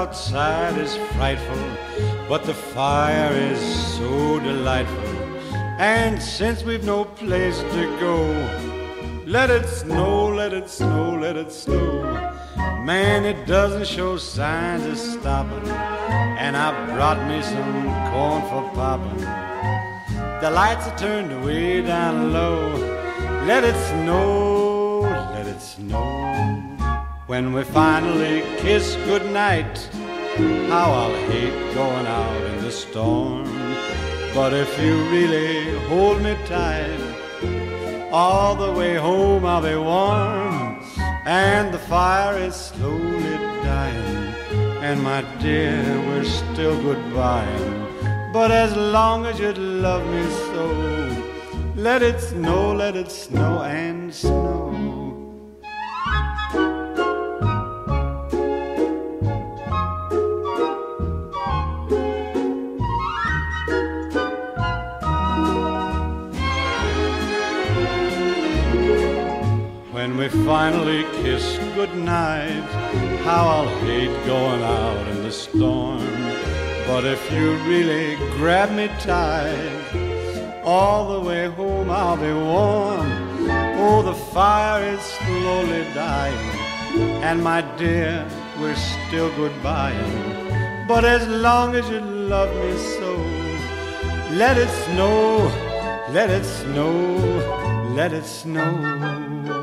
outside is frightful, but the fire is so delightful. And since we've no place to go, let it snow, let it snow, let it snow. Man, it doesn't show signs of stopping, and I brought me some corn for popping. The lights are turned way down low. Let it snow, let it snow. When we finally kiss goodnight, how I'll hate going out in the storm. But if you really hold me tight, all the way home I'll be warm. And the fire is slowly dying, and my dear, we're still goodbying. But as long as you love me so, let it snow and snow. When we finally kiss goodnight, how I'll hate going out in the storm. But if you really grab me tight, all the way home I'll be warm. Oh, the fire is slowly dying, and my dear, we're still goodbying. But as long as you love me so, let it snow, let it snow, let it snow.